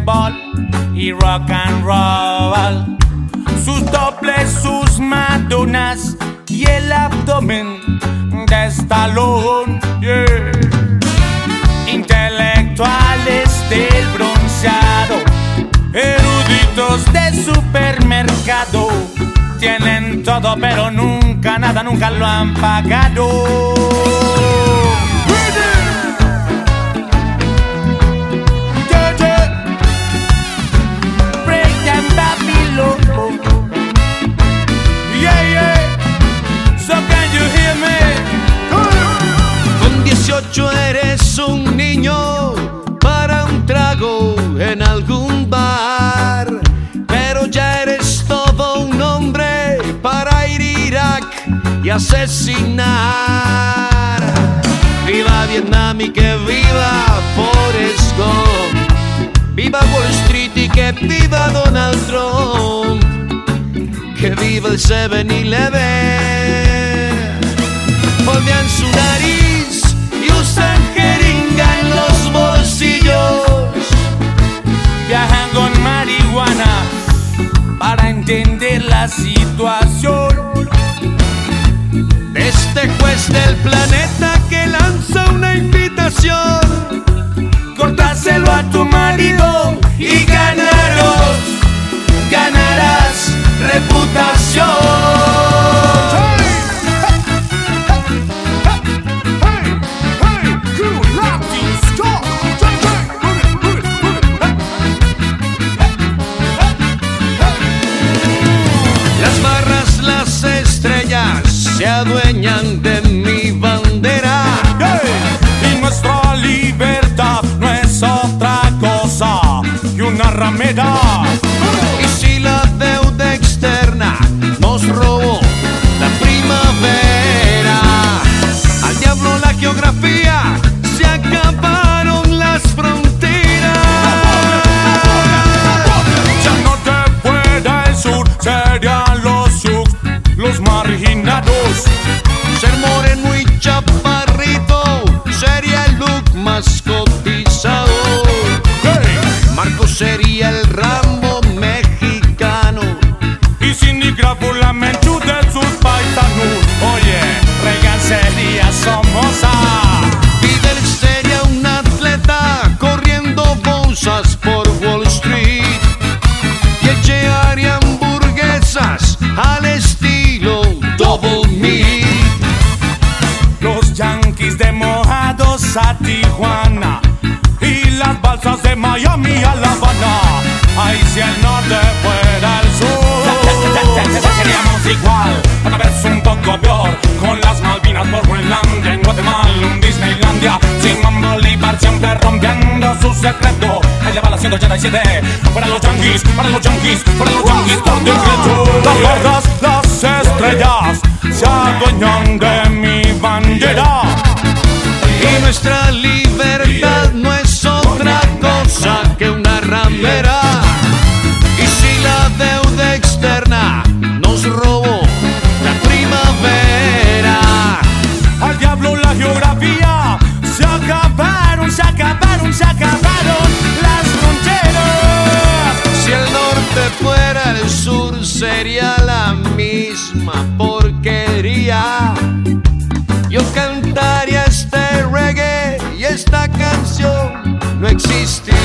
baseball y rock and roll. Sus dobles, sus madonas y el abdomen de Stallone, yeah. Intelectuales del bronceado, eruditos de supermercado, tienen todo pero nunca nada, nunca lo han pagado. Eres un niño para un trago en algún bar, pero ya eres todo un hombre para ir a Irak y asesinar. Viva Vietnam y que viva Forrest Gump, viva Wall Street y que viva Donald Trump, que viva el 7-Eleven. Moldean su nariz y usan jeringa en los bolsillos, viajan con marihuana para entender la situación. Este juez del planeta que lanza una invitación: cortáselo a tu marido y ganarás reputación. Se adueñan de mi bandera, yeah. Y nuestra libertad no es otra cosa que una ramera. Y si la deuda externa nos robó la primavera, al diablo la geografía, se acabaron las fronteras. Ya no te fuera el sur, serían los marginados. Ser moreno y chaparrito sería el look más cotizado. Hey. Marco sería el Rambo mexicano y Cindy Crawford la menchu de sus paisanos. Oye, Reagan sería Somoza. Fidel sería un atleta corriendo bolsas por Wall Street, y el Che haría hamburguesas al estilo Double Meat. Los yanquis de Mojados a Tijuana y las balsas de Miami a La Habana. Ay, si el norte fuera el sur, seríamos igual, a vez un poco peor, con las Malvinas por Groenlandia, en Guatemala un Disneylandia, Simón Bolívar siempre rompiendo su secreto. Allá va la 187, para los yanquis, para los yanquis, para los yanquis por decreto. Las gordas, las estrellas se adueñan de mi bandera. Y nuestra libertad no es otra cosa que una ramera. Y si la deuda externa nos robó la primavera, al diablo la geografía, se acabaron las fronteras. Si el norte fuera el sur, sería la misma porquería. Yo cantaría este reggae y esta canción no existiría.